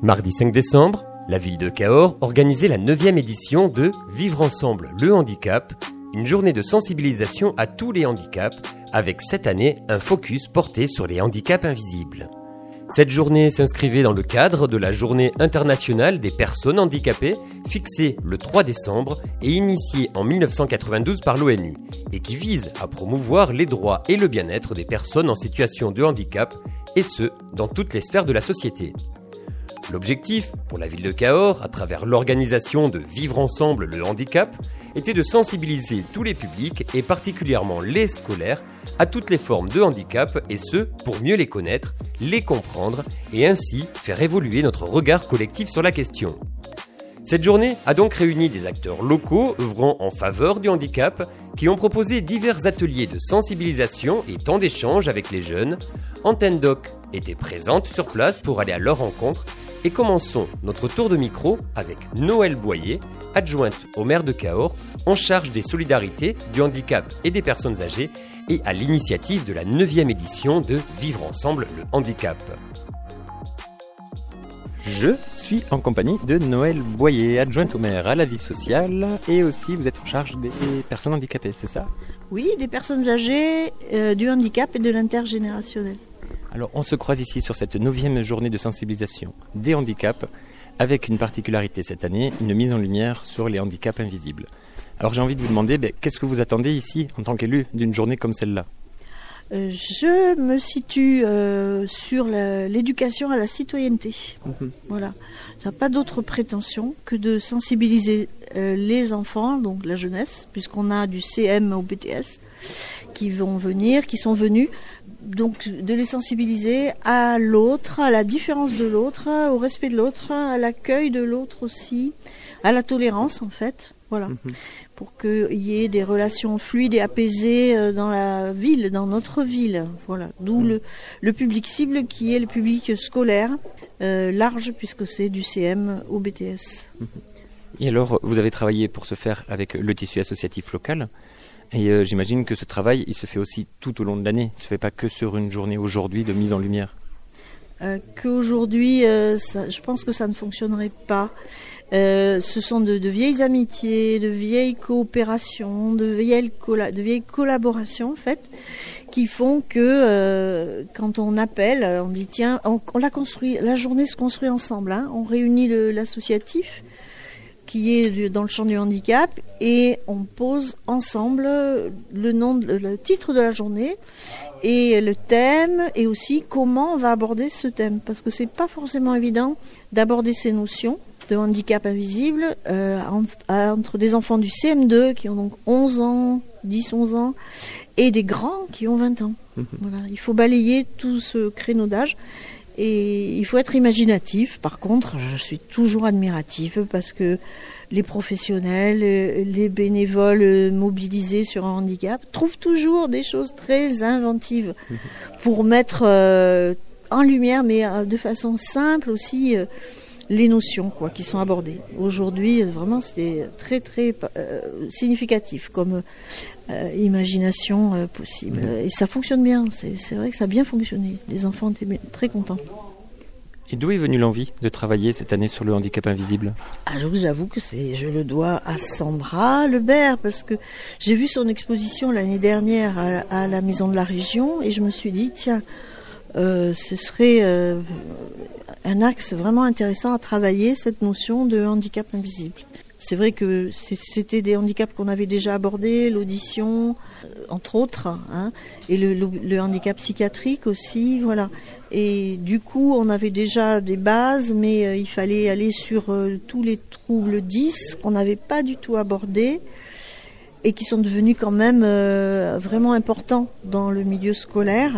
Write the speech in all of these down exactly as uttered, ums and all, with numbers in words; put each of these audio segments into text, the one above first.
Mardi cinq décembre, la ville de Cahors organisait la neuvième édition de Vivre ensemble le handicap, une journée de sensibilisation à tous les handicaps, avec cette année un focus porté sur les handicaps invisibles. Cette journée s'inscrivait dans le cadre de la Journée internationale des personnes handicapées, fixée le trois décembre et initiée en mille neuf cent quatre-vingt-douze par l'ONU, et qui vise à promouvoir les droits et le bien-être des personnes en situation de handicap, et ce, dans toutes les sphères de la société. L'objectif, pour la ville de Cahors, à travers l'organisation de Vivre ensemble le handicap, était de sensibiliser tous les publics, et particulièrement les scolaires, à toutes les formes de handicap, et ce, pour mieux les connaître, les comprendre, et ainsi faire évoluer notre regard collectif sur la question. Cette journée a donc réuni des acteurs locaux œuvrant en faveur du handicap, qui ont proposé divers ateliers de sensibilisation et temps d'échange avec les jeunes. Antenne Doc était présente sur place pour aller à leur rencontre, et commençons notre tour de micro avec Noël Boyer, adjointe au maire de Cahors, en charge des solidarités, du handicap et des personnes âgées, et à l'initiative de la neuvième édition de Vivre ensemble le handicap. Je suis en compagnie de Noël Boyer, adjointe au maire à la vie sociale, et aussi vous êtes en charge des personnes handicapées, c'est ça ? Oui, des personnes âgées, euh, du handicap et de l'intergénérationnel. Alors on se croise ici sur cette neuvième journée de sensibilisation des handicaps, avec une particularité cette année, une mise en lumière sur les handicaps invisibles. Alors j'ai envie de vous demander, ben, qu'est-ce que vous attendez ici, en tant qu'élu, d'une journée comme celle-là ? euh, Je me situe euh, sur la, l'éducation à la citoyenneté. Mmh. Voilà. Ça n'a pas d'autre prétention que de sensibiliser euh, les enfants, donc la jeunesse, puisqu'on a du C M au B T S, qui vont venir, qui sont venus, donc de les sensibiliser à l'autre, à la différence de l'autre, au respect de l'autre, à l'accueil de l'autre aussi, à la tolérance en fait. Voilà, mmh. Pour qu'il y ait des relations fluides et apaisées dans la ville, dans notre ville. Voilà, d'où mmh. le, le public cible qui est le public scolaire, euh, large puisque c'est du C M au B T S. Mmh. Et alors, vous avez travaillé pour ce faire avec le tissu associatif local. Et euh, j'imagine que ce travail, il se fait aussi tout au long de l'année. Il ne se fait pas que sur une journée aujourd'hui de mise en lumière. Euh, qu'aujourd'hui, euh, ça, je pense que ça ne fonctionnerait pas. Euh, ce sont de, de vieilles amitiés, de vieilles coopérations, de vieilles, colla- de vieilles collaborations en fait, qui font que euh, quand on appelle, on dit tiens, on, on la construit, la journée se construit ensemble. Hein, on réunit le, l'associatif qui est dans le champ du handicap et on pose ensemble le nom, le titre de la journée et le thème et aussi comment on va aborder ce thème parce que c'est pas forcément évident d'aborder ces notions de handicap invisible euh, entre, entre des enfants du C M deux qui ont donc onze ans, dix onze ans et des grands qui ont vingt ans. Mmh. Voilà, il faut balayer tout ce créneau d'âge. Et il faut être imaginatif. Par contre, je suis toujours admirative parce que les professionnels, les bénévoles mobilisés sur un handicap trouvent toujours des choses très inventives pour mettre euh, en lumière, mais euh, de façon simple aussi, euh, les notions quoi, qui sont abordées. Aujourd'hui, vraiment, c'était très, très euh, significatif comme euh, imagination euh, possible. Et ça fonctionne bien. C'est, c'est vrai que ça a bien fonctionné. Les enfants étaient très contents. Et d'où est venue l'envie de travailler cette année sur le handicap invisible ? Ah, je vous avoue que c'est, je le dois à Sandra Lebert, parce que j'ai vu son exposition l'année dernière à, à la Maison de la Région, et je me suis dit, tiens, euh, ce serait euh, un axe vraiment intéressant à travailler, cette notion de handicap invisible. C'est vrai que c'était des handicaps qu'on avait déjà abordés, l'audition, entre autres, hein, et le, le, le handicap psychiatrique aussi, voilà. Et du coup, on avait déjà des bases, mais euh, il fallait aller sur euh, tous les troubles dix qu'on n'avait pas du tout abordés et qui sont devenus quand même euh, vraiment importants dans le milieu scolaire.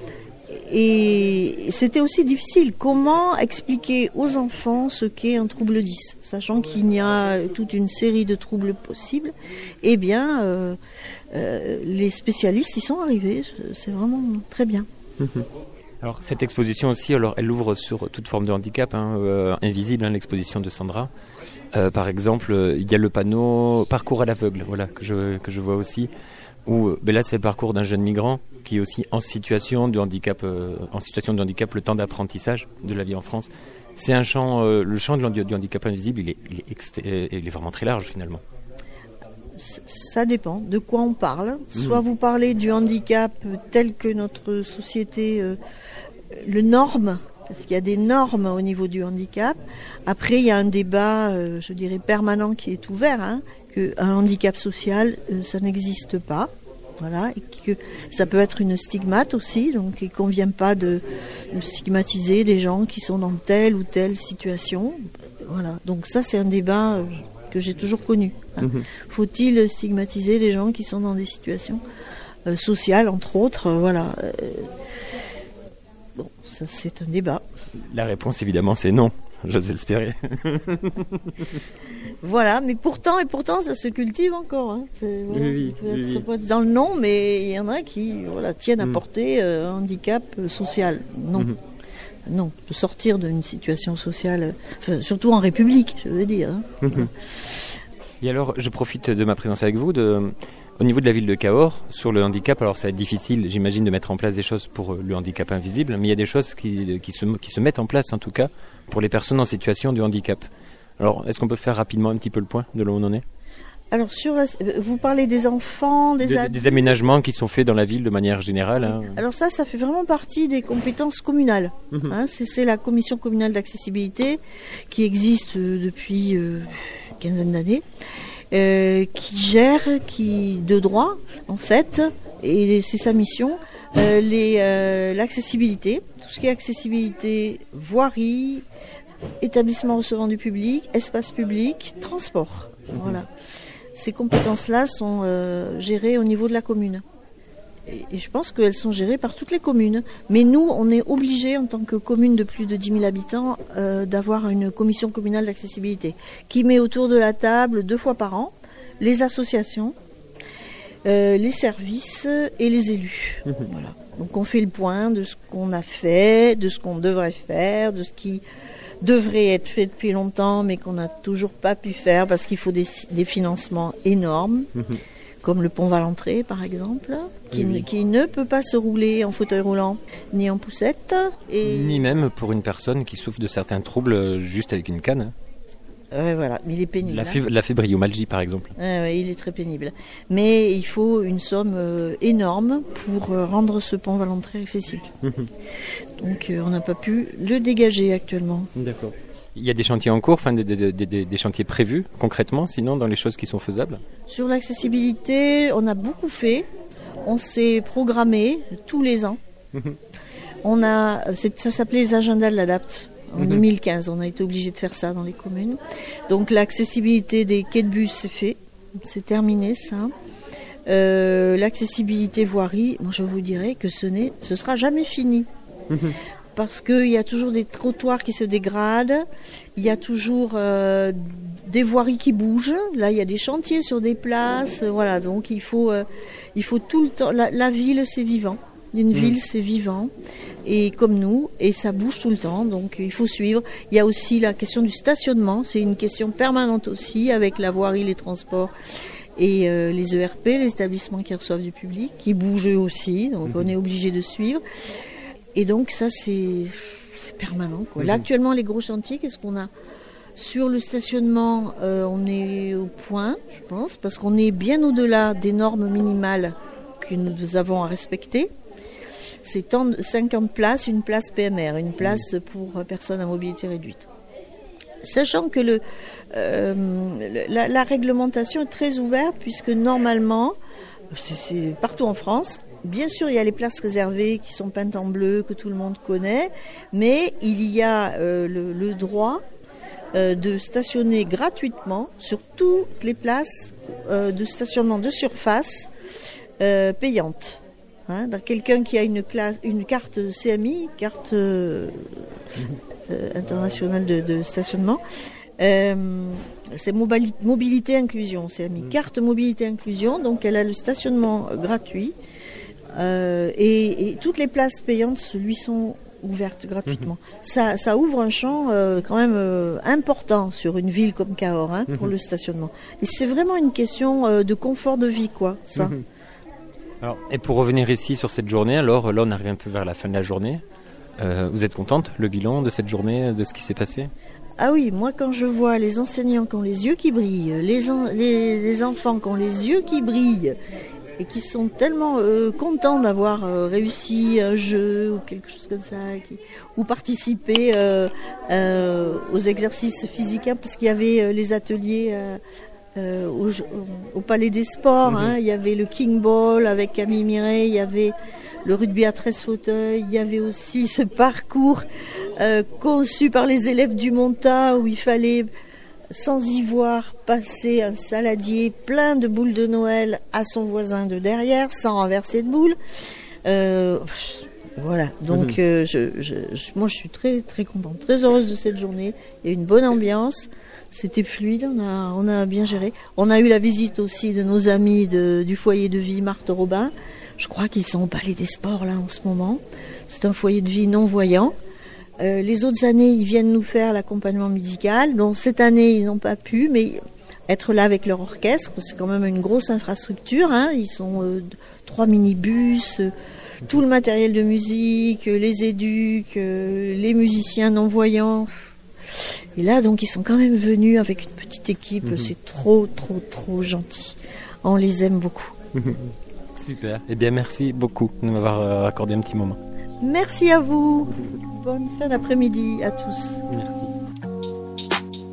Et c'était aussi difficile. Comment expliquer aux enfants ce qu'est un trouble dix, sachant qu'il y a toute une série de troubles possibles. Eh bien, euh, euh, les spécialistes y sont arrivés. C'est vraiment très bien. Alors, cette exposition aussi, alors, elle ouvre sur toute forme de handicap, hein, euh, invisible, hein, l'exposition de Sandra. Euh, par exemple, euh, il y a le panneau « Parcours à l'aveugle », voilà, que je, que je vois aussi. Où, ben là, c'est le parcours d'un jeune migrant qui est aussi en situation de handicap, euh, en situation de handicap, le temps d'apprentissage de la vie en France. C'est un champ, euh, le champ du, du handicap invisible, il est, il, est exté- il est vraiment très large finalement. Ça dépend de quoi on parle. Soit mmh. vous parlez du handicap tel que notre société euh, le norme, parce qu'il y a des normes au niveau du handicap. Après, il y a un débat, euh, je dirais, permanent qui est ouvert, hein, qu'un handicap social, euh, ça n'existe pas. Voilà, et que ça peut être une stigmate aussi, donc il ne convient pas de, de stigmatiser des gens qui sont dans telle ou telle situation. Voilà, donc ça c'est un débat que j'ai toujours connu. Hein. Mmh. Faut-il stigmatiser les gens qui sont dans des situations euh, sociales, entre autres, euh, voilà. Euh, bon, ça c'est un débat. La réponse évidemment c'est non, j'ose l'espérer. Voilà, mais pourtant et pourtant ça se cultive encore. Hein. C'est, voilà, oui, peut être, oui, ça peut être dans le nom, mais il y en a qui voilà, tiennent à mmh. porter euh, un handicap social. Non. Mmh. Non, de sortir d'une situation sociale, enfin, surtout en République, je veux dire. Hein. Mmh. Voilà. Et alors, je profite de ma présence avec vous. De, au niveau de la ville de Cahors, sur le handicap, alors ça va être difficile, j'imagine, de mettre en place des choses pour le handicap invisible, mais il y a des choses qui, qui, se, qui se mettent en place, en tout cas, pour les personnes en situation de handicap. Alors, est-ce qu'on peut faire rapidement un petit peu le point de là où on en est ? Alors, sur la, vous parlez des enfants, des de, adultes. Des aménagements qui sont faits dans la ville de manière générale. Hein. Alors ça, ça fait vraiment partie des compétences communales. Mmh. Hein, c'est, c'est la commission communale d'accessibilité qui existe depuis euh, une quinzaine d'années, euh, qui gère, qui de droit en fait, et c'est sa mission, euh, les, euh, l'accessibilité, tout ce qui est accessibilité, voirie, établissement recevant du public, espace public, transport. Mmh. Voilà. Ces compétences-là sont euh, gérées au niveau de la commune. Et, et je pense qu'elles sont gérées par toutes les communes. Mais nous, on est obligés, en tant que commune de plus de dix mille habitants, euh, d'avoir une commission communale d'accessibilité qui met autour de la table deux fois par an les associations, euh, les services et les élus. Mmh. Voilà. Donc on fait le point de ce qu'on a fait, de ce qu'on devrait faire, de ce qui devrait être fait depuis longtemps, mais qu'on n'a toujours pas pu faire parce qu'il faut des, des financements énormes, mmh. comme le pont Valentré, par exemple, qui, oui. ne, qui ne peut pas se rouler en fauteuil roulant ni en poussette. Et... Ni même pour une personne qui souffre de certains troubles juste avec une canne. Ouais, voilà, mais il est pénible. La, fib- la fibromyalgie, par exemple. Ouais, ouais, il est très pénible. Mais il faut une somme euh, énorme pour euh, rendre ce pont Valentré accessible. Mmh. Donc euh, on n'a pas pu le dégager actuellement. D'accord. Il y a des chantiers en cours, enfin des, des, des, des chantiers prévus concrètement, sinon dans les choses qui sont faisables ? Sur l'accessibilité, on a beaucoup fait. On s'est programmé tous les ans. Mmh. On a, c'est, ça s'appelait les agendas de l'Adapt. En mmh. deux mille quinze, on a été obligé de faire ça dans les communes. Donc l'accessibilité des quais de bus, c'est fait. C'est terminé, ça. Euh, l'accessibilité voirie, moi je vous dirais que ce n'est, ce sera jamais fini. Mmh. Parce qu'il y a toujours des trottoirs qui se dégradent. Il y a toujours euh, des voiries qui bougent. Là, il y a des chantiers sur des places. Voilà, donc il faut, euh, il faut tout le temps... La, la ville, c'est vivant. Une mmh. ville, c'est vivant. Et comme nous, et ça bouge tout le temps, donc il faut suivre. Il y a aussi la question du stationnement, c'est une question permanente aussi, avec la voirie, les transports et euh, les E R P, les établissements qui reçoivent du public, qui bougent eux aussi, donc mmh. on est obligé de suivre. Et donc ça, c'est, c'est permanent, quoi. Mmh. Là, actuellement, les gros chantiers, qu'est-ce qu'on a ? Sur le stationnement, euh, on est au point, je pense, parce qu'on est bien au-delà des normes minimales que nous avons à respecter. C'est cinquante places, une place P M R, une place pour personnes à mobilité réduite. Sachant que le, euh, la, la réglementation est très ouverte, puisque normalement, c'est, c'est partout en France, bien sûr il y a les places réservées qui sont peintes en bleu, que tout le monde connaît, mais il y a euh, le, le droit euh, de stationner gratuitement sur toutes les places euh, de stationnement de surface euh, payantes. Hein, dans quelqu'un qui a une, classe, une carte C M I, carte euh, euh, internationale de, de stationnement, euh, c'est mobili- mobilité inclusion C M I, carte mobilité inclusion, donc elle a le stationnement gratuit euh, et, et toutes les places payantes lui sont ouvertes gratuitement. Mmh. Ça, ça ouvre un champ euh, quand même euh, important sur une ville comme Cahors, hein, pour mmh. le stationnement. Et c'est vraiment une question euh, de confort de vie, quoi, ça. Mmh. Alors, et pour revenir ici sur cette journée, alors là on arrive un peu vers la fin de la journée. Euh, vous êtes contente, le bilan de cette journée, de ce qui s'est passé ? Ah oui, moi quand je vois les enseignants qui ont les yeux qui brillent, les, en, les, les enfants qui ont les yeux qui brillent et qui sont tellement euh, contents d'avoir euh, réussi un jeu ou quelque chose comme ça, qui, ou participer euh, euh, aux exercices physiques, hein, parce qu'il y avait euh, les ateliers euh, euh, au, au Palais des Sports, mmh. hein, il y avait le King Ball avec Camille Miret, il y avait le rugby à treize fauteuils, il y avait aussi ce parcours euh, conçu par les élèves du Monta où il fallait, sans y voir, passer un saladier plein de boules de Noël à son voisin de derrière, sans renverser de boules. Euh, voilà, donc euh, je, je, je, moi je suis très très contente, très heureuse de cette journée. Il y a une bonne ambiance, c'était fluide, on a, on a bien géré. On a eu la visite aussi de nos amis de, du foyer de vie Marthe Robin. Je crois qu'ils sont au Palais des Sports là en ce moment. C'est un foyer de vie non-voyant. Euh, les autres années, ils viennent nous faire l'accompagnement musical. Donc cette année, ils n'ont pas pu, mais être là avec leur orchestre, c'est quand même une grosse infrastructure. Hein. Ils sont euh, trois minibus, euh, tout le matériel de musique, euh, les éduques, euh, les musiciens non-voyants. Et là, donc, ils sont quand même venus avec une petite équipe. Mmh. C'est trop, trop, trop gentil. On les aime beaucoup. Super. Eh bien, merci beaucoup de m'avoir accordé un petit moment. Merci à vous. Bonne fin d'après-midi à tous. Merci.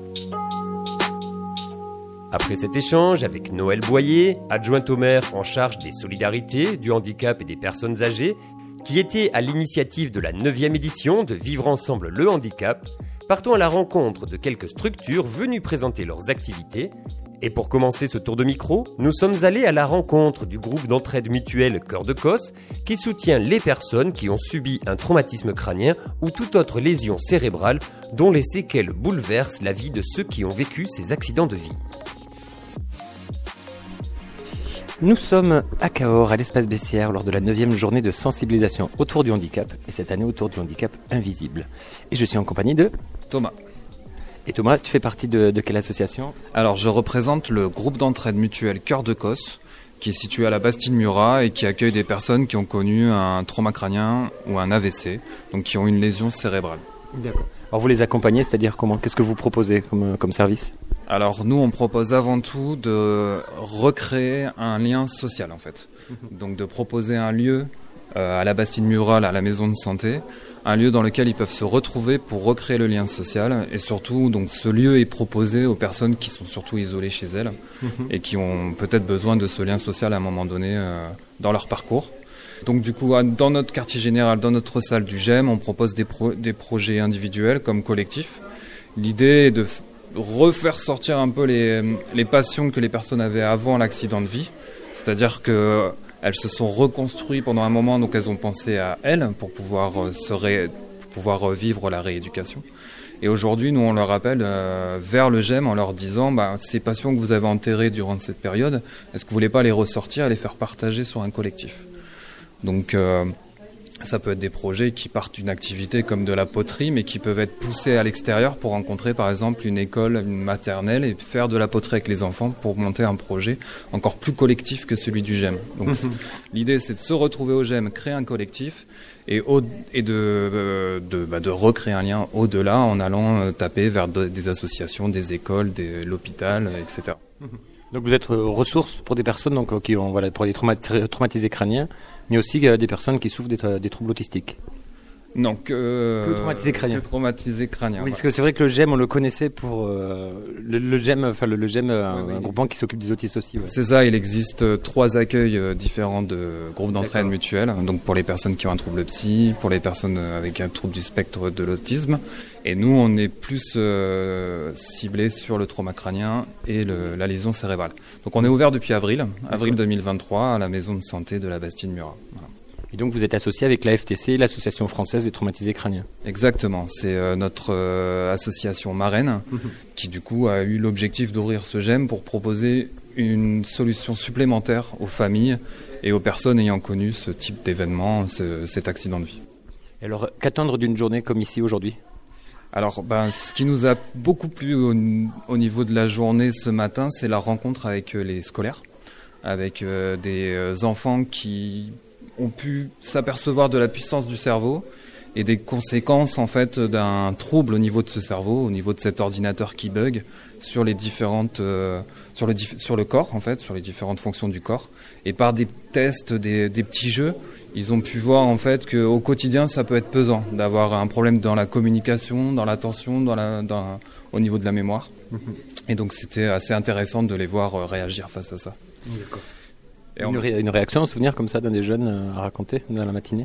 Après cet échange avec Noël Boyer, adjointe au maire en charge des solidarités, du handicap et des personnes âgées, qui était à l'initiative de la neuvième édition de Vivre ensemble le handicap, partons à la rencontre de quelques structures venues présenter leurs activités. Et pour commencer ce tour de micro, nous sommes allés à la rencontre du groupe d'entraide mutuelle Cœur de Cosse qui soutient les personnes qui ont subi un traumatisme crânien ou toute autre lésion cérébrale dont les séquelles bouleversent la vie de ceux qui ont vécu ces accidents de vie. Nous sommes à Cahors, à l'espace Bessières, lors de la neuvième journée de sensibilisation autour du handicap, et cette année autour du handicap invisible. Et je suis en compagnie de Thomas. Et Thomas, tu fais partie de, de quelle association ? Alors, je représente le groupe d'entraide mutuelle Cœur de Cosse, qui est situé à la Bastide-Murat et qui accueille des personnes qui ont connu un trauma crânien ou un A V C, donc qui ont une lésion cérébrale. D'accord. Alors, vous les accompagnez, c'est-à-dire comment ? Qu'est-ce que vous proposez comme, comme service ? Alors, nous, on propose avant tout de recréer un lien social, en fait. Mmh. Donc, de proposer un lieu euh, à la Bastide-Murat, à la maison de santé, un lieu dans lequel ils peuvent se retrouver pour recréer le lien social. Et surtout, donc, ce lieu est proposé aux personnes qui sont surtout isolées chez elles mmh. et qui ont peut-être besoin de ce lien social à un moment donné euh, dans leur parcours. Donc du coup, dans notre quartier général, dans notre salle du G E M, on propose des, pro- des projets individuels comme collectifs. L'idée est de f- refaire sortir un peu les, les passions que les personnes avaient avant l'accident de vie. C'est-à-dire que elles se sont reconstruites pendant un moment, donc elles ont pensé à elles pour pouvoir, se ré... pour pouvoir vivre la rééducation. Et aujourd'hui, nous, on leur appelle euh, vers le G E M en leur disant bah, ces passions que vous avez enterrées durant cette période, est-ce que vous voulez pas les ressortir et les faire partager sur un collectif ? Donc euh, ça peut être des projets qui partent d'une activité comme de la poterie, mais qui peuvent être poussés à l'extérieur pour rencontrer par exemple une école, une maternelle et faire de la poterie avec les enfants pour monter un projet encore plus collectif que celui du G E M. Donc mmh. l'idée c'est de se retrouver au G E M, créer un collectif et, au, et de, euh, de, bah, de recréer un lien au-delà en allant euh, taper vers de, des associations, des écoles, des, l'hôpital, et cetera. Mmh. Donc vous êtes euh, ressource pour des personnes donc, qui ont voilà, pour des traumat- traumatisés crâniens, mais aussi euh, des personnes qui souffrent des, tra- des troubles autistiques. Non, que, euh, que traumatisés crâniens. Que traumatisés crâniens. Oui, voilà. parce que c'est vrai que le G E M, on le connaissait pour euh, le, le G E M, enfin le, le G E M, euh, oui, un oui. groupement qui s'occupe des autistes aussi. Ouais. C'est ça, il existe trois accueils différents de groupes d'entraide mutuelle. Donc pour les personnes qui ont un trouble psy, pour les personnes avec un trouble du spectre de l'autisme. Et nous, on est plus euh, ciblés sur le trauma crânien et le, la lésion cérébrale. Donc on est ouvert depuis avril, avril deux mille vingt-trois, à la maison de santé de la Bastide-Murat. Voilà. Et donc vous êtes associé avec la F T C, l'Association française des traumatisés crâniens. Exactement, c'est euh, notre euh, association marraine mmh. qui du coup a eu l'objectif d'ouvrir ce G E M pour proposer une solution supplémentaire aux familles et aux personnes ayant connu ce type d'événement, ce, cet accident de vie. Et alors qu'attendre d'une journée comme ici aujourd'hui ? Alors, ben, ce qui nous a beaucoup plu au, au niveau de la journée ce matin, c'est la rencontre avec euh, les scolaires, avec euh, des euh, enfants qui ont pu s'apercevoir de la puissance du cerveau et des conséquences en fait d'un trouble au niveau de ce cerveau, au niveau de cet ordinateur qui bug sur les différentes, euh, sur le dif- sur le corps en fait, sur les différentes fonctions du corps. Et par des tests, des, des petits jeux, ils ont pu voir en fait qu'au quotidien ça peut être pesant d'avoir un problème dans la communication, dans l'attention, dans la, dans, au niveau de la mémoire. Mmh. Et donc c'était assez intéressant de les voir euh, réagir face à ça. D'accord. Et une, ré- une réaction, un souvenir comme ça d'un des jeunes euh, à raconter dans la matinée?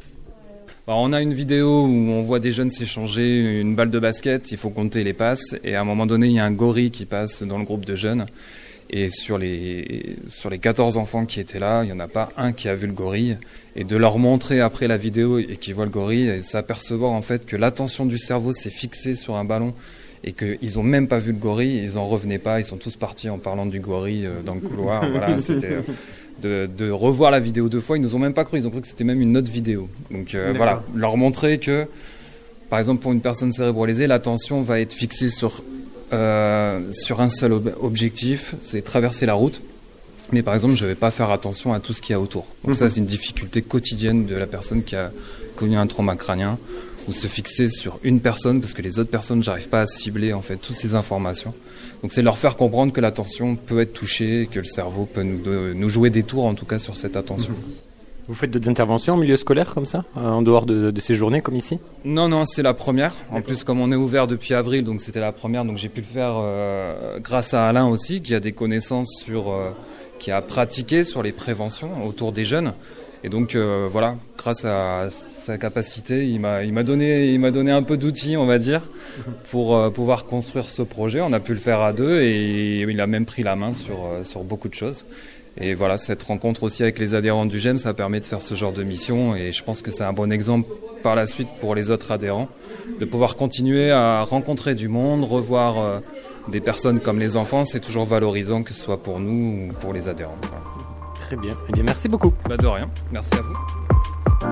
Alors on a une vidéo où on voit des jeunes s'échanger une balle de basket, il faut compter les passes, et à un moment donné il y a un gorille qui passe dans le groupe de jeunes, et sur les, sur les quatorze enfants qui étaient là, il n'y en a pas un qui a vu le gorille, et de leur montrer après la vidéo et qui voit le gorille, et s'apercevoir en fait que l'attention du cerveau s'est fixée sur un ballon, et qu'ils n'ont même pas vu le gorille, ils n'en revenaient pas, ils sont tous partis en parlant du gorille dans le couloir, voilà, c'était... De, de revoir la vidéo deux fois, ils nous ont même pas cru, ils ont cru que c'était même une autre vidéo. Donc euh, voilà, leur montrer que, par exemple pour une personne cérébralisée, l'attention va être fixée sur, euh, sur un seul ob- objectif, c'est traverser la route. Mais par exemple, je ne vais pas faire attention à tout ce qu'il y a autour. Donc mm-hmm. ça, c'est une difficulté quotidienne de la personne qui a connu un trauma crânien, ou se fixer sur une personne, parce que les autres personnes, j'arrive pas à cibler en fait toutes ces informations. Donc c'est leur faire comprendre que l'attention peut être touchée, et que le cerveau peut nous, de, nous jouer des tours en tout cas sur cette attention. Vous faites d'autres interventions en milieu scolaire comme ça, en dehors de, de ces journées comme ici? Non, non, c'est la première. En plus, comme on est ouvert depuis avril, donc c'était la première, donc j'ai pu le faire euh, grâce à Alain aussi, qui a des connaissances sur, euh, qui a pratiqué sur les préventions autour des jeunes. Et donc euh, voilà, grâce à sa capacité, il m'a, il m'a donné, il m'a donné un peu d'outils, on va dire, pour euh, pouvoir construire ce projet. On a pu le faire à deux et il a même pris la main sur euh, sur beaucoup de choses. Et voilà, cette rencontre aussi avec les adhérents du G E M, ça permet de faire ce genre de mission. Et je pense que c'est un bon exemple par la suite pour les autres adhérents, de pouvoir continuer à rencontrer du monde, revoir euh, des personnes comme les enfants. C'est toujours valorisant, que ce soit pour nous ou pour les adhérents. Voilà. Très bien. Eh bien, merci beaucoup. Bah de rien. Merci à vous.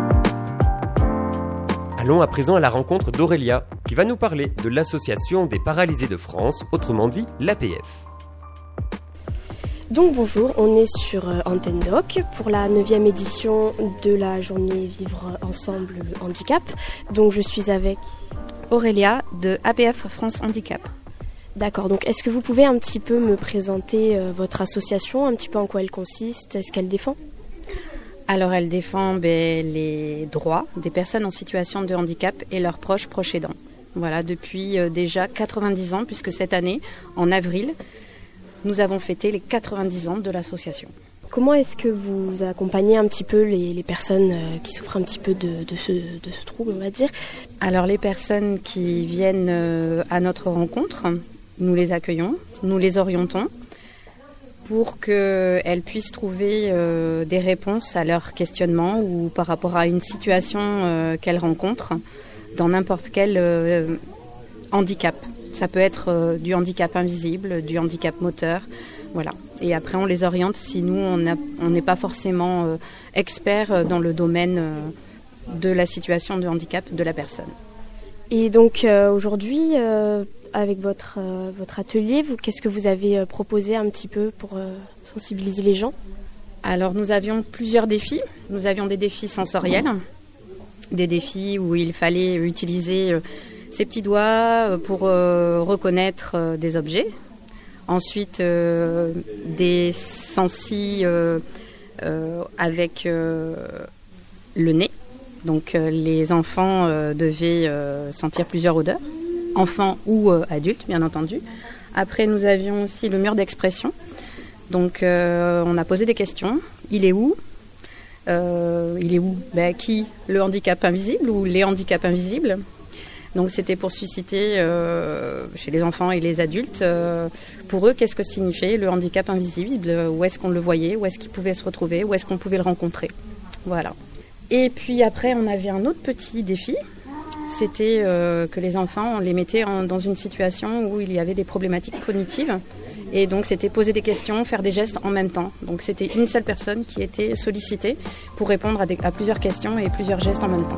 Allons à présent à la rencontre d'Aurélia, qui va nous parler de l'Association des paralysés de France, autrement dit l'A P F. Donc bonjour, on est sur euh, Antenne Doc pour la neuvième édition de la journée Vivre Ensemble le Handicap. Donc je suis avec Aurélia de A P F France Handicap. D'accord, donc est-ce que vous pouvez un petit peu me présenter euh, votre association, un petit peu en quoi elle consiste, est-ce qu'elle défend ? Alors elle défend ben, les droits des personnes en situation de handicap et leurs proches proches aidants. Voilà, depuis euh, déjà quatre-vingt-dix ans, puisque cette année, en avril, nous avons fêté les quatre-vingt-dix ans de l'association. Comment est-ce que vous accompagnez un petit peu les, les personnes euh, qui souffrent un petit peu de, de, ce, de ce trouble, on va dire ? Alors les personnes qui viennent euh, à notre rencontre, nous les accueillons, nous les orientons pour qu'elles puissent trouver euh, des réponses à leurs questionnements ou par rapport à une situation euh, qu'elles rencontrent dans n'importe quel euh, handicap. Ça peut être euh, du handicap invisible, du handicap moteur, voilà. Et après on les oriente si nous on n'est pas forcément euh, experts dans le domaine euh, de la situation de handicap de la personne. Et donc euh, aujourd'hui, euh, avec votre, euh, votre atelier, vous, qu'est-ce que vous avez euh, proposé un petit peu pour euh, sensibiliser les gens ? Alors nous avions plusieurs défis. Nous avions des défis sensoriels, des défis où il fallait utiliser euh, ses petits doigts pour euh, reconnaître euh, des objets. Ensuite, euh, des sensis euh, euh, avec euh, le nez. Donc euh, les enfants euh, devaient euh, sentir plusieurs odeurs, enfants ou euh, adultes bien entendu. Après nous avions aussi le mur d'expression. Donc euh, on a posé des questions. Il est où ? euh, Il est où ? Ben, qui ? Le handicap invisible ou les handicaps invisibles ? Donc c'était pour susciter euh, chez les enfants et les adultes, euh, pour eux, qu'est-ce que signifiait le handicap invisible ? Où est-ce qu'on le voyait ? Où est-ce qu'il pouvait se retrouver ? Où est-ce qu'on pouvait le rencontrer ? Voilà. Et puis après, on avait un autre petit défi, c'était euh, que les enfants, on les mettait en, dans une situation où il y avait des problématiques cognitives. Et donc c'était poser des questions, faire des gestes en même temps. Donc c'était une seule personne qui était sollicitée pour répondre à, des, à plusieurs questions et plusieurs gestes en même temps.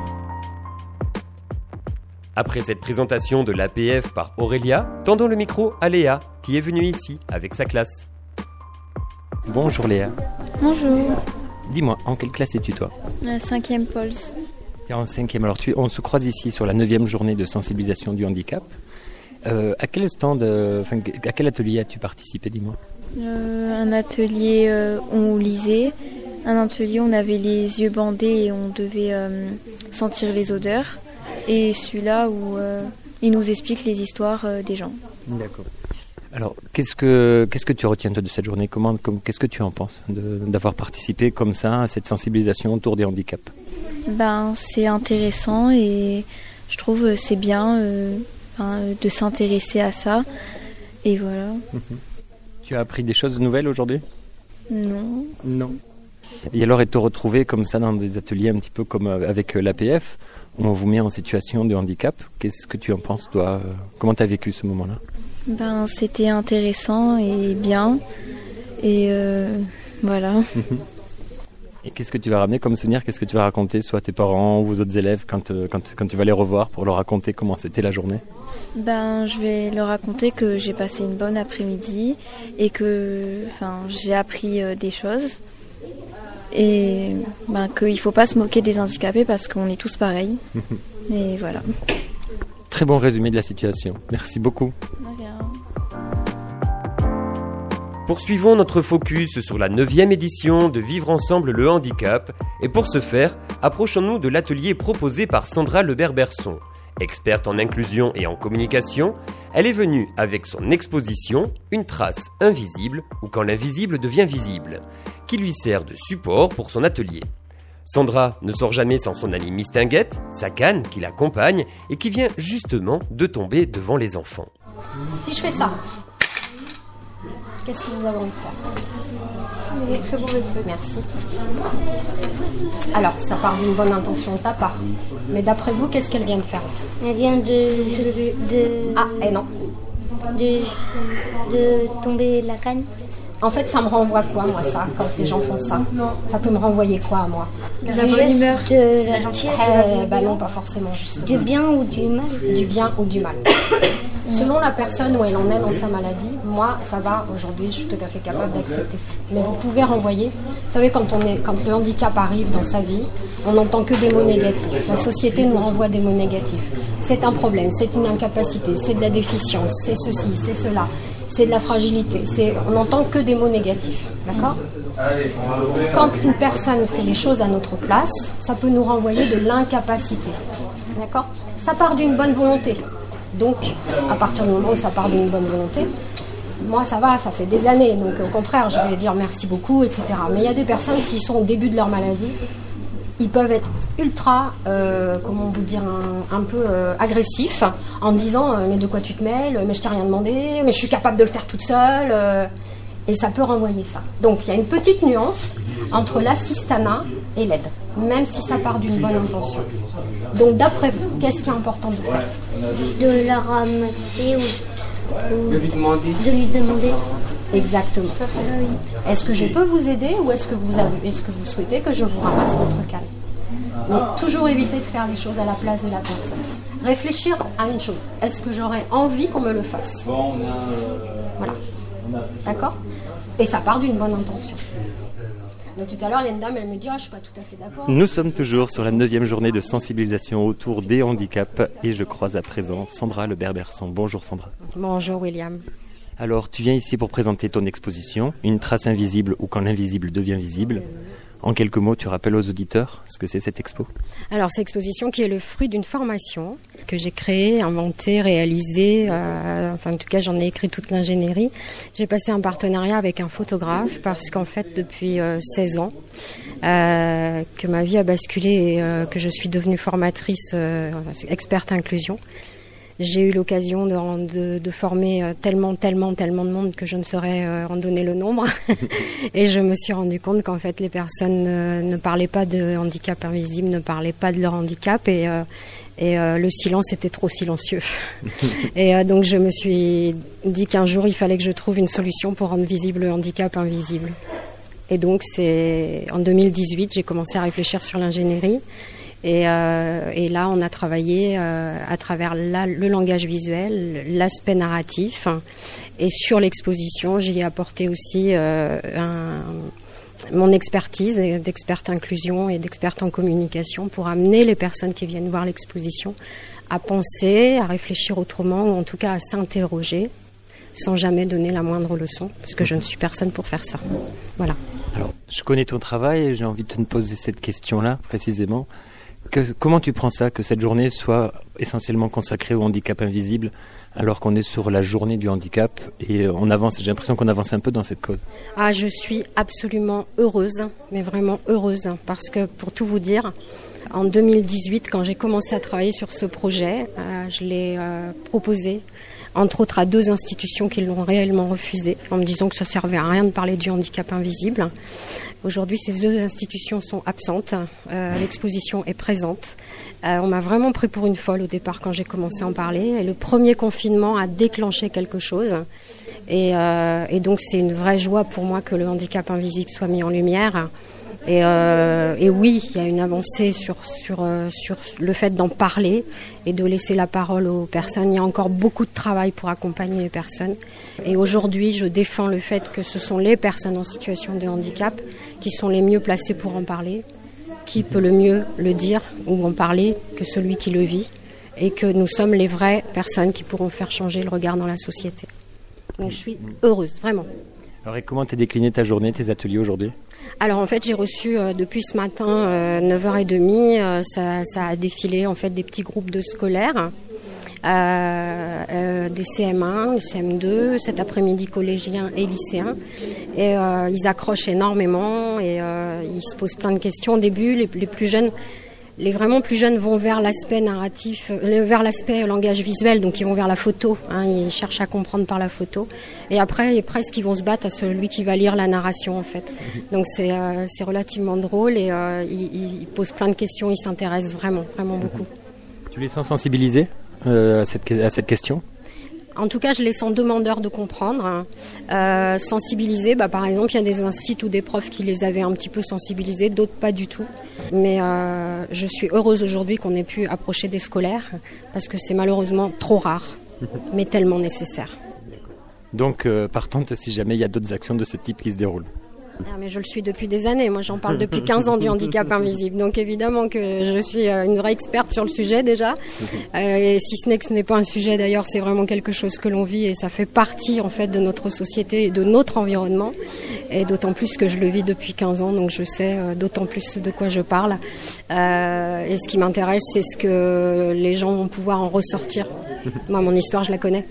Après cette présentation de l'A P F par Aurélia, tendons le micro à Léa, qui est venue ici avec sa classe. Bonjour Léa. Bonjour. Dis-moi, en quelle classe es-tu toi ? Euh, cinquième Pauls. Tu es en cinquième. Alors, tu, on se croise ici sur la neuvième journée de sensibilisation du handicap. Euh, à quel stand, euh, enfin, à quel atelier as-tu participé, dis-moi? euh, Un atelier euh, où on lisait. Un atelier où on avait les yeux bandés et on devait euh, sentir les odeurs. Et celui-là où euh, il nous explique les histoires euh, des gens. D'accord. Alors, qu'est-ce que, qu'est-ce que tu retiens toi, de cette journée? Comment, comme, Qu'est-ce que tu en penses de, d'avoir participé comme ça à cette sensibilisation autour des handicaps? Ben, c'est intéressant et je trouve que c'est bien euh, hein, de s'intéresser à ça. Et voilà. Mmh. Tu as appris des choses nouvelles aujourd'hui? Non. Non. Et alors, et te retrouver comme ça dans des ateliers un petit peu comme avec l'A P F, où on vous met en situation de handicap, qu'est-ce que tu en penses, toi? Comment tu as vécu ce moment-là? Ben, c'était intéressant et bien. Et euh, voilà. Et qu'est-ce que tu vas ramener comme souvenir? Qu'est-ce que tu vas raconter, soit à tes parents ou aux autres élèves, quand, quand, quand tu vas les revoir, pour leur raconter comment c'était la journée? Ben, je vais leur raconter que j'ai passé une bonne après-midi et que enfin, j'ai appris euh, des choses. Et ben, qu'il ne faut pas se moquer des handicapés parce qu'on est tous pareils. Et voilà. Très bon résumé de la situation. Merci beaucoup. De rien. Poursuivons notre focus sur la neuvième édition de Vivre ensemble le handicap. Et pour ce faire, approchons-nous de l'atelier proposé par Sandra Lebert-Berson. Experte en inclusion et en communication, elle est venue avec son exposition « Une trace invisible ou quand l'invisible devient visible » qui lui sert de support pour son atelier. Sandra ne sort jamais sans son amie Mistinguette, sa canne qui l'accompagne et qui vient justement de tomber devant les enfants. Si je fais ça, qu'est-ce que vous avez envie de faire? Très bon résumé. Merci. Alors, ça part d'une bonne intention de ta part. Mais d'après vous, qu'est-ce qu'elle vient de faire? Elle vient de... de, de ah, et non. De, de tomber la canne. En fait, ça me renvoie quoi, moi, ça, quand les gens font ça? Ça peut me renvoyer quoi, à moi? De la bonne humeur. De la gentillesse. Eh ben non, pas forcément, justement. Du bien ou du mal? Du bien ou du mal. Selon la personne où elle en est dans sa maladie, moi, ça va, aujourd'hui, je suis tout à fait capable d'accepter ça. Mais vous pouvez renvoyer. Vous savez, quand, on est, quand le handicap arrive dans sa vie, on n'entend que des mots négatifs. La société nous renvoie des mots négatifs. C'est un problème, c'est une incapacité, c'est de la déficience, c'est ceci, c'est cela. C'est de la fragilité. C'est, on n'entend que des mots négatifs. D'accord ? Quand une personne fait les choses à notre place, ça peut nous renvoyer de l'incapacité. D'accord ? Ça part d'une bonne volonté. Donc, à partir du moment où ça part d'une bonne volonté, moi ça va, ça fait des années. Donc au contraire, je vais dire merci beaucoup, et cetera. Mais il y a des personnes, s'ils sont au début de leur maladie, ils peuvent être ultra, euh, comment vous dire, un, un peu euh, agressifs, en disant euh, mais de quoi tu te mêles, mais je t'ai rien demandé, mais je suis capable de le faire toute seule, euh, et ça peut renvoyer ça. Donc il y a une petite nuance entre l'assistanat et l'aide, même si ça part d'une bonne intention. Donc d'après vous, qu'est-ce qui est important de faire? De la ramasser ou, ou de lui demander. De lui demander. Exactement. Est-ce que je peux vous aider ou est-ce que vous avez, est-ce que vous souhaitez que je vous ramasse votre canne? Mais toujours éviter de faire les choses à la place de la personne. Réfléchir à une chose. Est-ce que j'aurais envie qu'on me le fasse? Voilà. D'accord? Et ça part d'une bonne intention. Donc tout à l'heure, il y a une dame, elle me dit ah, « je ne suis pas tout à fait d'accord ». Nous sommes toujours sur la neuvième journée de sensibilisation autour des handicaps et je croise à présent Sandra Lebert-Berson. Bonjour Sandra. Bonjour William. Alors, tu viens ici pour présenter ton exposition, Une trace invisible ou quand l'invisible devient visible. En quelques mots, tu rappelles aux auditeurs ce que c'est cette expo? Alors, cette exposition qui est le fruit d'une formation que j'ai créée, inventée, réalisée. Euh, enfin, en tout cas, j'en ai écrit toute l'ingénierie. J'ai passé un partenariat avec un photographe parce qu'en fait, depuis euh, seize ans, euh, que ma vie a basculé et euh, que je suis devenue formatrice, euh, experte inclusion. J'ai eu l'occasion de, de, de former tellement, tellement, tellement de monde que je ne saurais en donner le nombre. Et je me suis rendu compte qu'en fait, les personnes ne, ne parlaient pas de handicap invisible, ne parlaient pas de leur handicap. Et, euh, et euh, le silence était trop silencieux. Et euh, donc, je me suis dit qu'un jour, il fallait que je trouve une solution pour rendre visible le handicap invisible. Et donc, c'est en deux mille dix-huit, j'ai commencé à réfléchir sur l'ingénierie. Et, euh, et là, on a travaillé euh, à travers la, le langage visuel, l'aspect narratif. Et sur l'exposition, j'y ai apporté aussi euh, un, mon expertise d'experte inclusion et d'experte en communication pour amener les personnes qui viennent voir l'exposition à penser, à réfléchir autrement ou en tout cas à s'interroger sans jamais donner la moindre leçon parce que je ne suis personne pour faire ça. Voilà. Alors, je connais ton travail et j'ai envie de te poser cette question-là précisément. Que, comment tu prends ça, que cette journée soit essentiellement consacrée au handicap invisible alors qu'on est sur la journée du handicap et on avance, j'ai l'impression qu'on avance un peu dans cette cause. Ah, je suis absolument heureuse, mais vraiment heureuse, parce que pour tout vous dire, en deux mille dix-huit, quand j'ai commencé à travailler sur ce projet, euh, je l'ai euh, proposé entre autres à deux institutions qui l'ont réellement refusé, en me disant que ça ne servait à rien de parler du handicap invisible. Aujourd'hui, ces deux institutions sont absentes, euh, l'exposition est présente. Euh, on m'a vraiment pris pour une folle au départ quand j'ai commencé à en parler. Et le premier confinement a déclenché quelque chose. Et, euh, et donc, c'est une vraie joie pour moi que le handicap invisible soit mis en lumière. Et, euh, et oui, il y a une avancée sur, sur, euh, sur le fait d'en parler et de laisser la parole aux personnes. Il y a encore beaucoup de travail pour accompagner les personnes. Et aujourd'hui, je défends le fait que ce sont les personnes en situation de handicap qui sont les mieux placées pour en parler. Qui peut le mieux le dire ou en parler que celui qui le vit. Et que nous sommes les vraies personnes qui pourront faire changer le regard dans la société. Donc je suis heureuse, vraiment. Alors et comment t'es décliné ta journée, tes ateliers aujourd'hui ? Alors en fait j'ai reçu euh, depuis ce matin euh, neuf heures trente, euh, ça, ça a défilé en fait des petits groupes de scolaires, euh, euh, des C M un, des C M deux, cet après-midi collégiens et lycéens. Et euh, ils accrochent énormément et euh, ils se posent plein de questions. Au début les, les plus jeunes... Les vraiment plus jeunes vont vers l'aspect narratif, euh, vers l'aspect langage visuel, donc ils vont vers la photo, hein, ils cherchent à comprendre par la photo. Et après, et presque, ils vont se battre à celui qui va lire la narration, en fait. Donc c'est, euh, c'est relativement drôle et euh, ils, ils posent plein de questions, ils s'intéressent vraiment, vraiment beaucoup. Tu les sens sensibilisés euh, à, cette, à cette question ? En tout cas, je les sens demandeurs de comprendre, euh, sensibilisés. Bah, par exemple, il y a des instituts ou des profs qui les avaient un petit peu sensibilisés, d'autres pas du tout. Mais euh, je suis heureuse aujourd'hui qu'on ait pu approcher des scolaires parce que c'est malheureusement trop rare, mais tellement nécessaire. Donc, euh, partante si jamais il y a d'autres actions de ce type qui se déroulent. Ah, mais je le suis depuis des années. Moi, j'en parle depuis quinze ans du handicap invisible. Donc, évidemment que je suis une vraie experte sur le sujet déjà. Euh, et si ce n'est que ce n'est pas un sujet d'ailleurs, c'est vraiment quelque chose que l'on vit et ça fait partie en fait de notre société et de notre environnement. Et d'autant plus que je le vis depuis quinze ans, donc je sais euh, d'autant plus de quoi je parle. Euh, et ce qui m'intéresse, c'est ce que les gens vont pouvoir en ressortir. Moi, mon histoire, je la connais.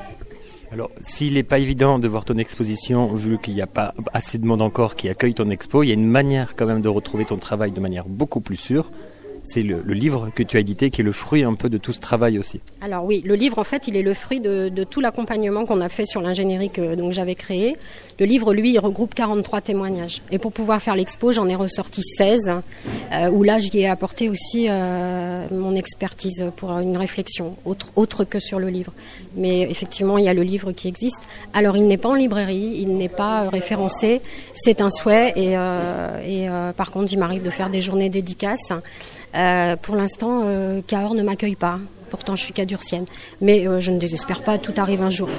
Alors, s'il n'est pas évident de voir ton exposition, vu qu'il n'y a pas assez de monde encore qui accueille ton expo, il y a une manière quand même de retrouver ton travail de manière beaucoup plus sûre. C'est le, le livre que tu as édité qui est le fruit un peu de tout ce travail aussi. Alors oui, le livre en fait, il est le fruit de, de tout l'accompagnement qu'on a fait sur l'ingénierie que donc j'avais créé. Le livre, lui, il regroupe quarante-trois témoignages. Et pour pouvoir faire l'expo, j'en ai ressorti seize, euh, où là, j'y ai apporté aussi euh, mon expertise pour une réflexion, autre, autre que sur le livre. Mais effectivement, il y a le livre qui existe. Alors, il n'est pas en librairie, il n'est pas référencé. C'est un souhait. Et, euh, et euh, par contre, il m'arrive de faire des journées dédicaces. Euh, pour l'instant, euh, Cahors ne m'accueille pas. Pourtant, je suis cadurcienne. Mais euh, je ne désespère pas, tout arrive un jour.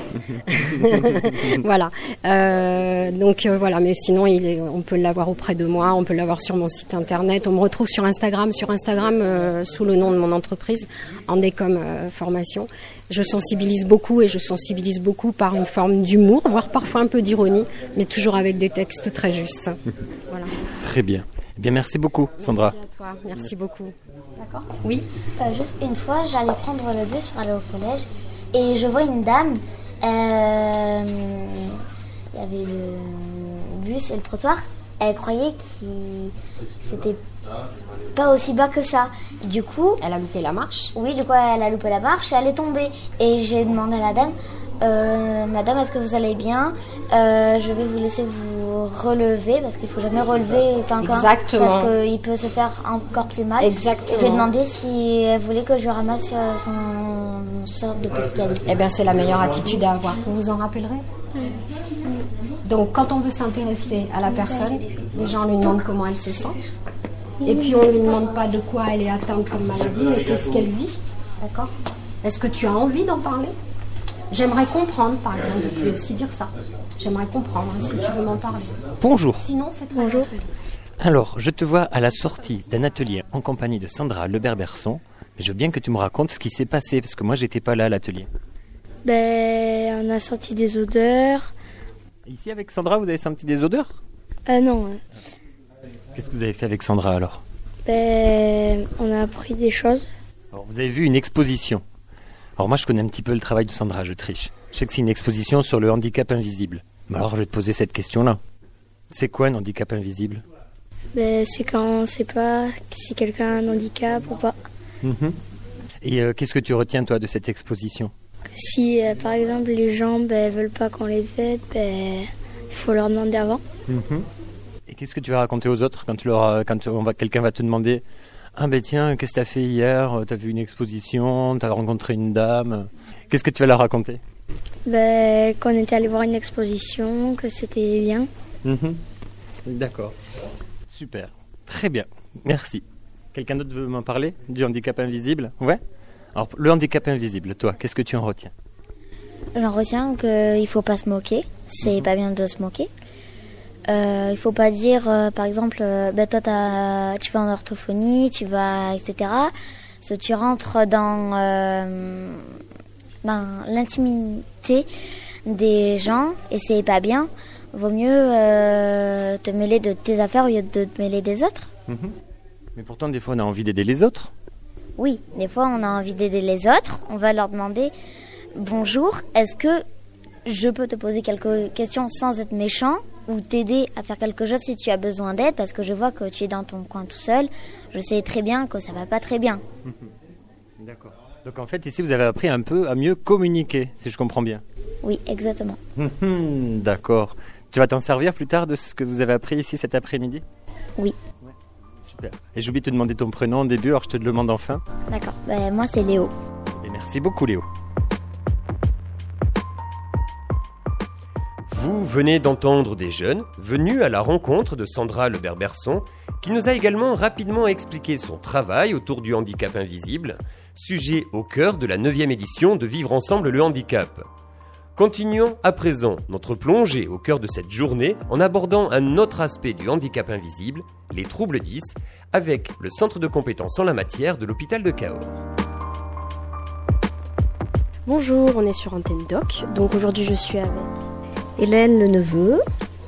Voilà. Euh, donc euh, voilà, mais sinon, il est, on peut l'avoir auprès de moi, on peut l'avoir sur mon site internet. On me retrouve sur Instagram, sur Instagram euh, sous le nom de mon entreprise, Andecom euh, Formation. Je sensibilise beaucoup et je sensibilise beaucoup par une forme d'humour, voire parfois un peu d'ironie, mais toujours avec des textes très justes. Voilà. Très bien. Eh bien, merci beaucoup, Sandra. Merci à toi, merci beaucoup. D'accord. Oui. Euh, juste une fois, j'allais prendre le bus pour aller au collège et je vois une dame. Euh, il y avait le bus et le trottoir. Elle croyait que c'était pas aussi bas que ça. Du coup, elle a loupé la marche. Oui, du coup, elle a loupé la marche et elle est tombée. Et j'ai demandé à la dame, euh, Madame, est-ce que vous allez bien ? euh, Je vais vous laisser vous relever parce qu'il faut jamais relever tant qu'un. Exactement. Parce qu'il peut se faire encore plus mal. Exactement. Je lui ai demandé si elle voulait que je ramasse son sorte de petit caddie. Eh bien, c'est la meilleure attitude à avoir. Vous vous en rappellerez ? Oui. Donc, quand on veut s'intéresser à la personne, déjà on lui demande comment elle se sent. Et puis, on ne lui demande pas de quoi elle est atteinte comme maladie, mais qu'est-ce qu'elle vit. D'accord ? Est-ce que tu as envie d'en parler ? J'aimerais comprendre, par exemple, je peux aussi dire ça. J'aimerais comprendre. Est-ce que tu veux m'en parler? Bonjour. Sinon, c'est très Bonjour. inclusif. Alors, je te vois à la sortie d'un atelier en compagnie de Sandra Lebert-Berson. Mais je veux bien que tu me racontes ce qui s'est passé, parce que moi, j'étais pas là à l'atelier. Ben, on a senti des odeurs. Ici, avec Sandra, vous avez senti des odeurs? Ah non. Qu'est-ce que vous avez fait avec Sandra, alors? Ben, on a appris des choses. Alors, vous avez vu une exposition. Alors moi, je connais un petit peu le travail de Sandra, je triche. Je sais que c'est une exposition sur le handicap invisible. Mais alors, je vais te poser cette question-là. C'est quoi un handicap invisible? Ben, c'est quand on ne sait pas si quelqu'un a un handicap ou pas. Mmh. Et euh, qu'est-ce que tu retiens, toi, de cette exposition? Si, euh, par exemple, les gens ne ben, veulent pas qu'on les aide, ben, il faut leur demander avant. Mmh. Et qu'est-ce que tu vas raconter aux autres quand, tu leur, quand on va, quelqu'un va te demander « Ah ben tiens, qu'est-ce que tu as fait hier? Tu as vu une exposition, tu as rencontré une dame. » Qu'est-ce que tu vas leur raconter? Ben, qu'on était allé voir une exposition, que c'était bien. Mmh. D'accord. Super. Très bien. Merci. Quelqu'un d'autre veut m'en parler du handicap invisible? Ouais. Alors, le handicap invisible, toi, qu'est-ce que tu en retiens? J'en retiens qu'il ne faut pas se moquer. C'est mmh. pas bien de se moquer. Euh, il ne faut pas dire, euh, par exemple, euh, ben toi, t'as, tu vas en orthophonie, tu vas, et cetera. So, tu rentres dans, euh, dans l'intimité des gens et c'est pas bien. Vaut mieux euh, te mêler de tes affaires au lieu de te mêler des autres. Mmh. Mais pourtant, des fois, on a envie d'aider les autres. Oui, des fois, on a envie d'aider les autres. On va leur demander « Bonjour, est-ce que je peux te poser quelques questions sans être méchant ou t'aider à faire quelque chose si tu as besoin d'aide parce que je vois que tu es dans ton coin tout seul. Je sais très bien que ça va pas très bien. » D'accord. Donc en fait, ici, vous avez appris un peu à mieux communiquer, si je comprends bien. Oui, exactement. D'accord. Tu vas t'en servir plus tard de ce que vous avez appris ici cet après-midi? Oui. Ouais. Super. Et j'ai oublié de te demander ton prénom au début, alors je te le demande enfin. D'accord. Ben, moi, c'est Léo. Et merci beaucoup, Léo. Vous venez d'entendre des jeunes venus à la rencontre de Sandra Lebert-Berson, qui nous a également rapidement expliqué son travail autour du handicap invisible, sujet au cœur de la neuvième édition de Vivre ensemble le handicap. Continuons à présent notre plongée au cœur de cette journée en abordant un autre aspect du handicap invisible, les troubles dys, avec le centre de compétences en la matière de l'hôpital de Cahors. Bonjour, on est sur Antenne Doc. Donc aujourd'hui je suis avec Hélène Le Neveu,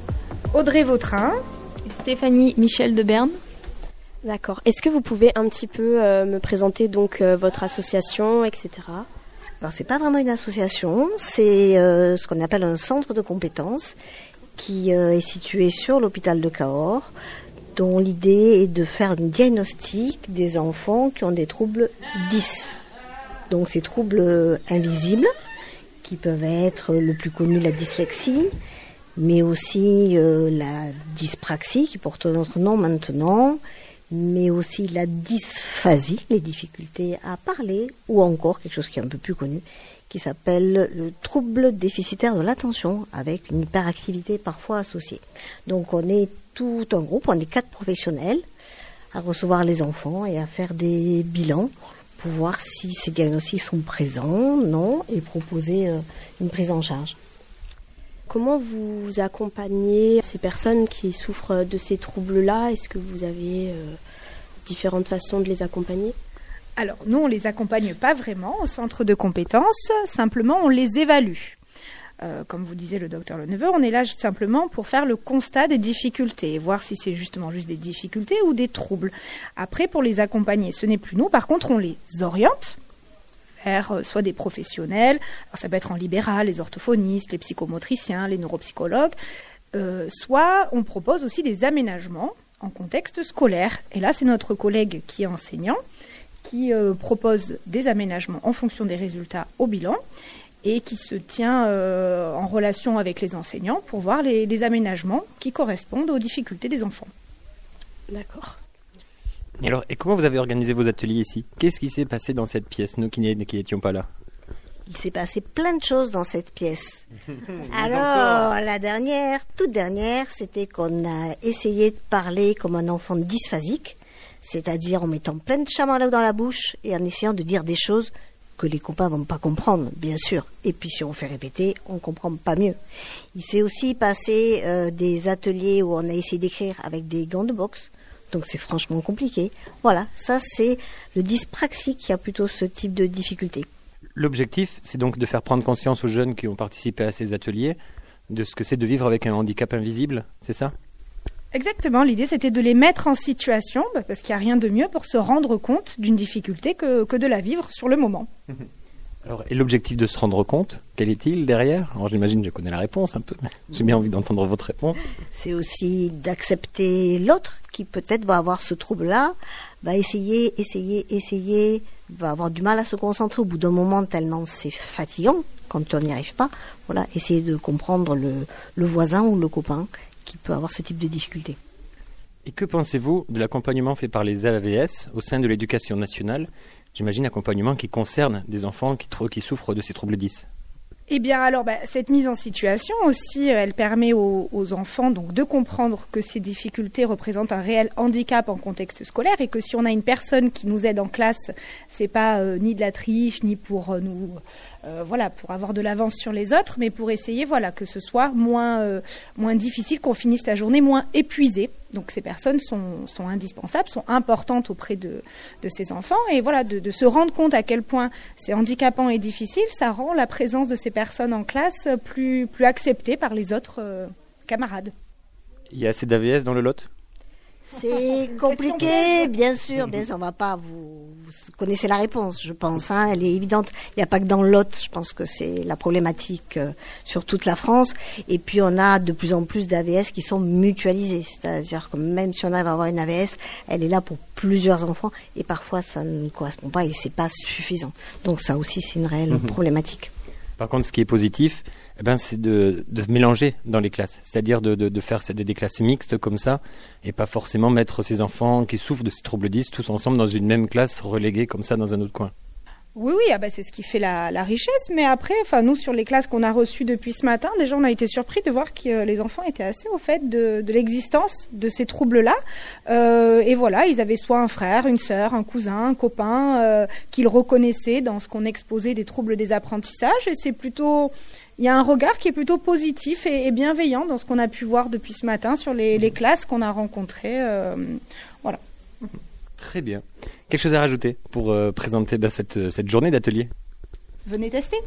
Audrey Vautrin, Stéphanie Michel de Berne. D'accord. Est-ce que vous pouvez un petit peu euh, me présenter donc euh, votre association, et cetera. Alors c'est pas vraiment une association, c'est euh, ce qu'on appelle un centre de compétences qui euh, est situé sur l'hôpital de Cahors, dont l'idée est de faire un diagnostic des enfants qui ont des troubles dys. Donc ces troubles invisibles qui peuvent être le plus connu la dyslexie, mais aussi euh, la dyspraxie qui porte notre nom maintenant, mais aussi la dysphasie, les difficultés à parler, ou encore quelque chose qui est un peu plus connu, qui s'appelle le trouble déficitaire de l'attention, avec une hyperactivité parfois associée. Donc on est tout un groupe, on est quatre professionnels à recevoir les enfants et à faire des bilans pour voir si ces diagnostics sont présents, non, et proposer euh, une prise en charge. Comment vous accompagnez ces personnes qui souffrent de ces troubles-là? Est-ce que vous avez euh, différentes façons de les accompagner? Alors, nous, on ne les accompagne pas vraiment au centre de compétences, simplement on les évalue. Euh, comme vous disait le docteur Le Neveu, on est là simplement pour faire le constat des difficultés, voir si c'est justement juste des difficultés ou des troubles. Après, pour les accompagner, ce n'est plus nous. Par contre, on les oriente vers euh, soit des professionnels, alors ça peut être en libéral, les orthophonistes, les psychomotriciens, les neuropsychologues, euh, soit on propose aussi des aménagements en contexte scolaire. Et là, c'est notre collègue qui est enseignant, qui euh, propose des aménagements en fonction des résultats au bilan, et qui se tient euh, en relation avec les enseignants pour voir les, les aménagements qui correspondent aux difficultés des enfants. D'accord. Et alors, et comment vous avez organisé vos ateliers ici? Qu'est-ce qui s'est passé dans cette pièce, nous qui n'étions pas là? Il s'est passé plein de choses dans cette pièce. Alors, la dernière, toute dernière, c'était qu'on a essayé de parler comme un enfant dysphasique, c'est-à-dire en mettant plein de chamallows dans la bouche et en essayant de dire des choses que les copains vont pas comprendre, bien sûr. Et puis si on fait répéter, on comprend pas mieux. Il s'est aussi passé euh, des ateliers où on a essayé d'écrire avec des gants de boxe. Donc c'est franchement compliqué. Voilà, ça c'est le dyspraxique qui a plutôt ce type de difficulté. L'objectif, c'est donc de faire prendre conscience aux jeunes qui ont participé à ces ateliers de ce que c'est de vivre avec un handicap invisible, c'est ça ? Exactement, l'idée c'était de les mettre en situation, bah, parce qu'il n'y a rien de mieux pour se rendre compte d'une difficulté que, que de la vivre sur le moment. Alors, et l'objectif de se rendre compte, quel est-il derrière ? Alors j'imagine que je connais la réponse un peu, mais j'ai bien envie d'entendre votre réponse. C'est aussi d'accepter l'autre qui peut-être va avoir ce trouble-là, va essayer, essayer, essayer, va avoir du mal à se concentrer au bout d'un moment tellement c'est fatigant quand on n'y arrive pas. Voilà, essayer de comprendre le, le voisin ou le copain qui peut avoir ce type de difficulté. Et que pensez-vous de l'accompagnement fait par les A V S au sein de l'éducation nationale ? J'imagine accompagnement qui concerne des enfants qui, qui souffrent de ces troubles dys. Eh bien alors, bah, cette mise en situation aussi, elle permet aux, aux enfants donc de comprendre que ces difficultés représentent un réel handicap en contexte scolaire et que si on a une personne qui nous aide en classe, c'est pas euh, ni de la triche, ni pour euh, nous, euh, voilà, pour avoir de l'avance sur les autres, mais pour essayer, voilà, que ce soit moins, euh, moins difficile, qu'on finisse la journée moins épuisé. Donc ces personnes sont, sont indispensables, sont importantes auprès de, de ces enfants. Et voilà, de, de se rendre compte à quel point c'est handicapant et difficile, ça rend la présence de ces personnes en classe plus, plus acceptée par les autres euh, camarades. Il y a assez d'A V S dans le Lot ? C'est compliqué, bien sûr, bien sûr, on va pas, vous, vous connaissez la réponse, je pense, hein, elle est évidente. Il n'y a pas que dans le Lot, je pense que c'est la problématique euh, sur toute la France. Et puis on a de plus en plus d'A V S qui sont mutualisés, c'est-à-dire que même si on arrive à avoir une A V S, elle est là pour plusieurs enfants et parfois ça ne correspond pas et c'est pas suffisant. Donc ça aussi c'est une réelle mmh. problématique. Par contre, ce qui est positif, eh ben, c'est de, de mélanger dans les classes, c'est-à-dire de, de, de faire des, des classes mixtes comme ça, et pas forcément mettre ces enfants qui souffrent de ces troubles dys tous ensemble dans une même classe, relégués comme ça dans un autre coin. Oui, oui, ah bah c'est ce qui fait la, la richesse, mais après, enfin nous sur les classes qu'on a reçues depuis ce matin, déjà on a été surpris de voir que les enfants étaient assez au fait de, de l'existence de ces troubles-là, euh, et voilà, ils avaient soit un frère, une sœur, un cousin, un copain, euh, qu'ils reconnaissaient dans ce qu'on exposait des troubles des apprentissages, et c'est plutôt... Il y a un regard qui est plutôt positif et, et bienveillant dans ce qu'on a pu voir depuis ce matin sur les, les classes qu'on a rencontrées. Euh, voilà. Très bien. Quelque chose à rajouter pour euh, présenter bah, cette, cette journée d'atelier ? Venez tester.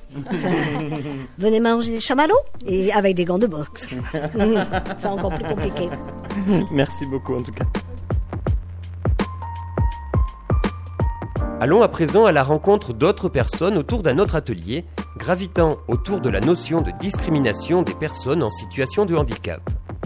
Venez manger des chamallows et avec des gants de boxe. C'est encore plus compliqué. Merci beaucoup en tout cas. Allons à présent à la rencontre d'autres personnes autour d'un autre atelier, gravitant autour de la notion de discrimination des personnes en situation de handicap.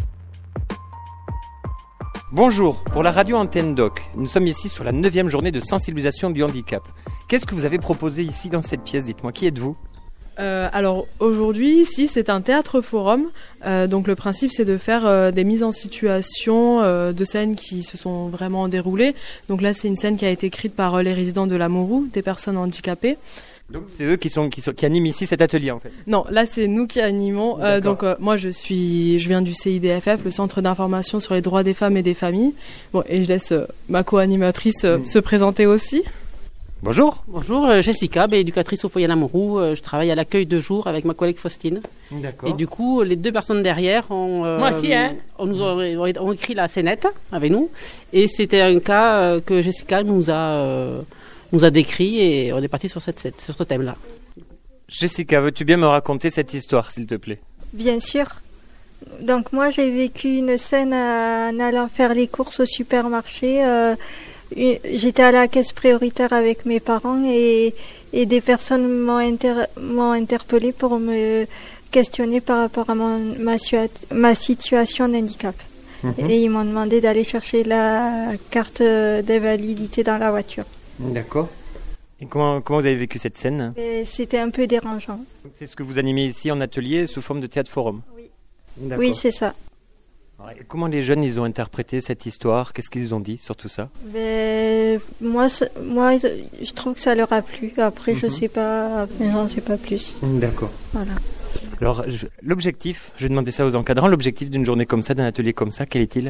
Bonjour, pour la radio Antenne Doc, nous sommes ici sur la neuvième journée de sensibilisation du handicap. Qu'est-ce que vous avez proposé ici dans cette pièce ? Dites-moi, qui êtes-vous ? Euh, alors aujourd'hui ici c'est un théâtre forum, euh, donc le principe c'est de faire euh, des mises en situation euh, de scènes qui se sont vraiment déroulées. Donc là c'est une scène qui a été écrite par euh, les résidents de la Moroux, des personnes handicapées. Donc c'est eux qui sont qui sont qui animent ici cet atelier en fait. Non, là c'est nous qui animons. Euh, donc euh, moi je suis je viens du C I D F F, le Centre d'information sur les droits des femmes et des familles. Bon et je laisse euh, ma co-animatrice euh, mmh. se présenter aussi. Bonjour. Bonjour, Jessica, éducatrice au foyer Lamourou. Je travaille à l'accueil de jour avec ma collègue Faustine. D'accord. Et du coup, les deux personnes derrière ont, euh, Moi qui, hein on nous a, ont écrit la scénette avec nous. Et c'était un cas que Jessica nous a, euh, nous a décrit et on est parti sur, cette, cette, sur ce thème-là. Jessica, veux-tu bien me raconter cette histoire, s'il te plaît ? Bien sûr. Donc moi, j'ai vécu une scène en allant faire les courses au supermarché. Euh, J'étais à la caisse prioritaire avec mes parents et, et des personnes m'ont inter, m'ont interpellée pour me questionner par rapport à mon, ma, ma situation d'handicap. Mmh. Et ils m'ont demandé d'aller chercher la carte d'invalidité dans la voiture. D'accord. Et comment, comment vous avez vécu cette scène ? Et c'était un peu dérangeant. C'est ce que vous animez ici en atelier sous forme de théâtre forum ? Oui. D'accord. Oui, c'est ça. Comment les jeunes ils ont interprété cette histoire ? Qu'est-ce qu'ils ont dit sur tout ça ? Ben, moi, moi, je trouve que ça leur a plu. Après, mm-hmm. je sais pas, j'en sais pas plus. D'accord. Voilà. Alors, je, l'objectif, je vais demander ça aux encadrants, l'objectif d'une journée comme ça, d'un atelier comme ça, quel est-il ?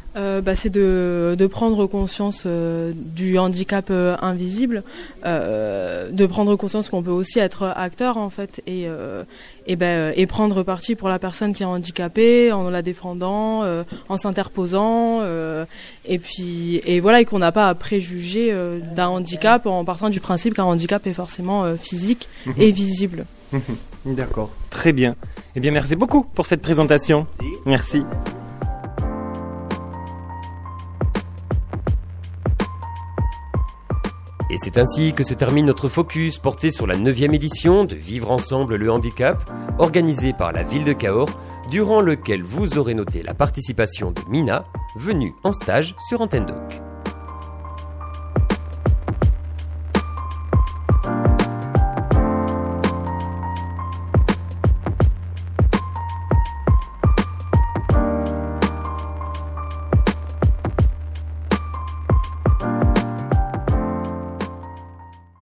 euh, bah, c'est de, de prendre conscience euh, du handicap euh, invisible, euh, de prendre conscience qu'on peut aussi être acteur en fait et, euh, et, bah, et prendre parti pour la personne qui est handicapée en la défendant, euh, en s'interposant euh, et puis et voilà et qu'on n'a pas à préjuger euh, d'un handicap en partant du principe qu'un handicap est forcément euh, physique mmh. et visible. D'accord, très bien. Eh bien, merci beaucoup pour cette présentation. Merci. Et c'est ainsi que se termine notre focus porté sur la neuvième édition de Vivre ensemble le handicap, organisée par la ville de Cahors, durant lequel vous aurez noté la participation de Mina, venue en stage sur Antenne Doc.